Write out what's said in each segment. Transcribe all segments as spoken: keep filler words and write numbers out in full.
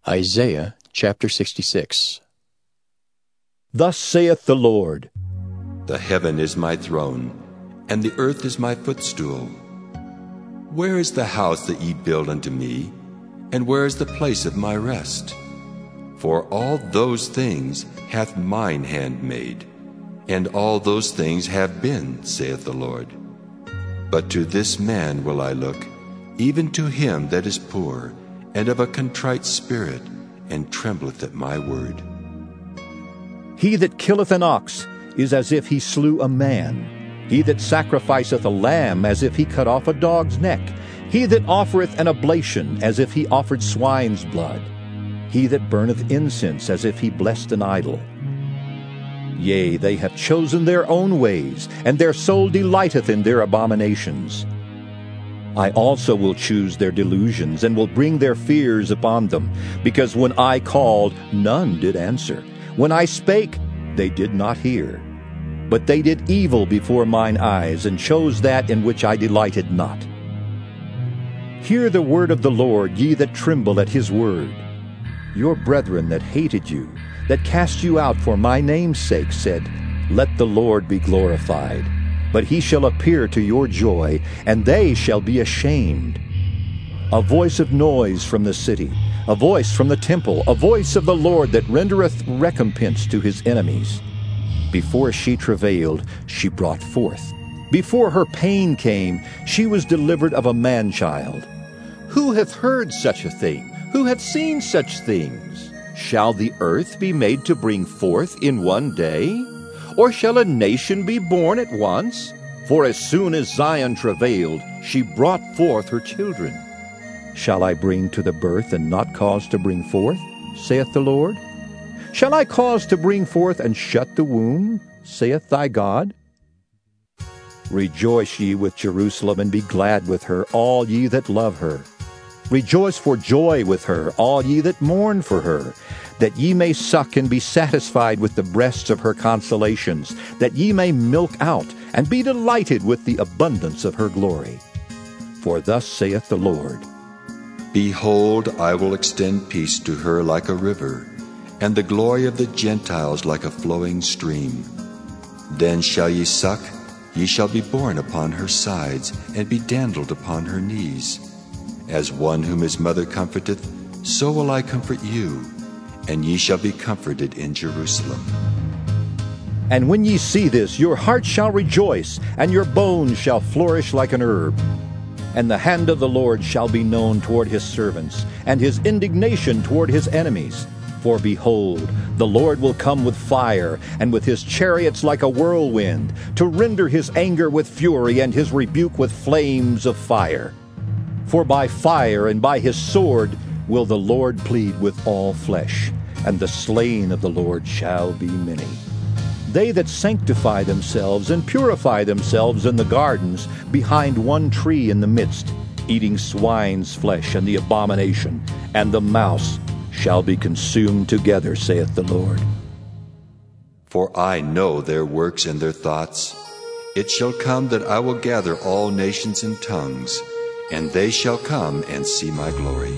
Isaiah chapter sixty-six. Thus saith the Lord, The heaven is my throne, and the earth is my footstool. Where is the house that ye build unto me, and where is the place of my rest? For all those things hath mine hand made, and all those things have been, saith the Lord. But to this man will I look, even to him that is poor, and of a contrite spirit, and trembleth at my word. He that killeth an ox is as if he slew a man. He that sacrificeth a lamb as if he cut off a dog's neck. He that offereth an oblation as if he offered swine's blood. He that burneth incense as if he blessed an idol. Yea, they have chosen their own ways, and their soul delighteth in their abominations. I also will choose their delusions, and will bring their fears upon them, because when I called, none did answer. When I spake, they did not hear. But they did evil before mine eyes, and chose that in which I delighted not. Hear the word of the Lord, ye that tremble at his word. Your brethren that hated you, that cast you out for my name's sake, said, Let the Lord be glorified. But he shall appear to your joy, and they shall be ashamed. A voice of noise from the city, a voice from the temple, a voice of the Lord that rendereth recompense to his enemies. Before she travailed, she brought forth. Before her pain came, she was delivered of a man-child. Who hath heard such a thing? Who hath seen such things? Shall the earth be made to bring forth in one day? Or shall a nation be born at once? For as soon as Zion travailed, she brought forth her children. Shall I bring to the birth and not cause to bring forth, saith the Lord? Shall I cause to bring forth and shut the womb, saith thy God? Rejoice ye with Jerusalem, and be glad with her, all ye that love her. Rejoice for joy with her, all ye that mourn for her, that ye may suck and be satisfied with the breasts of her consolations, that ye may milk out, and be delighted with the abundance of her glory. For thus saith the Lord, Behold, I will extend peace to her like a river, and the glory of the Gentiles like a flowing stream. Then shall ye suck, ye shall be borne upon her sides, and be dandled upon her knees. As one whom his mother comforteth, so will I comfort you, and ye shall be comforted in Jerusalem. And when ye see this, your heart shall rejoice, and your bones shall flourish like an herb. And the hand of the Lord shall be known toward his servants, and his indignation toward his enemies. For behold, the Lord will come with fire, and with his chariots like a whirlwind, to render his anger with fury, and his rebuke with flames of fire. For by fire and by his sword will the Lord plead with all flesh, and the slain of the Lord shall be many. They that sanctify themselves and purify themselves in the gardens behind one tree in the midst, eating swine's flesh and the abomination, and the mouse shall be consumed together, saith the Lord. For I know their works and their thoughts. It shall come that I will gather all nations and tongues, and they shall come and see my glory.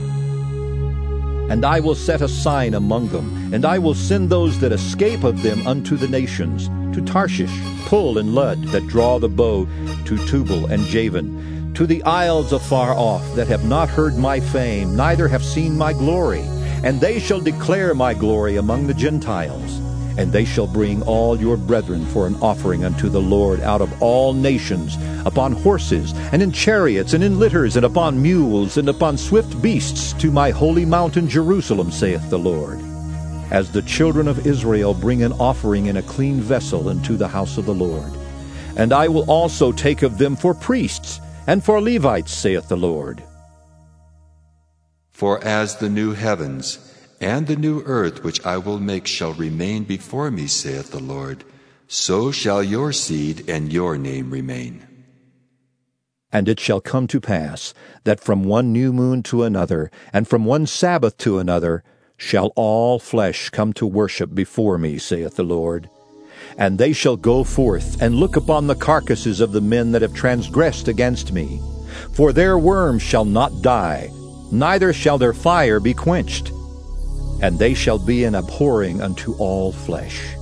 And I will set a sign among them, and I will send those that escape of them unto the nations, to Tarshish, Pul, and Lud, that draw the bow, to Tubal and Javan, to the isles afar off, that have not heard my fame, neither have seen my glory. And they shall declare my glory among the Gentiles. And they shall bring all your brethren for an offering unto the Lord out of all nations, upon horses, and in chariots, and in litters, and upon mules, and upon swift beasts, to my holy mountain Jerusalem, saith the Lord. As the children of Israel bring an offering in a clean vessel into the house of the Lord. And I will also take of them for priests, and for Levites, saith the Lord. For as the new heavens and the new earth which I will make shall remain before me, saith the Lord, so shall your seed and your name remain. And it shall come to pass, that from one new moon to another, and from one Sabbath to another, shall all flesh come to worship before me, saith the Lord. And they shall go forth, and look upon the carcasses of the men that have transgressed against me. For their worm shall not die, neither shall their fire be quenched. and they shall be an abhorring unto all flesh.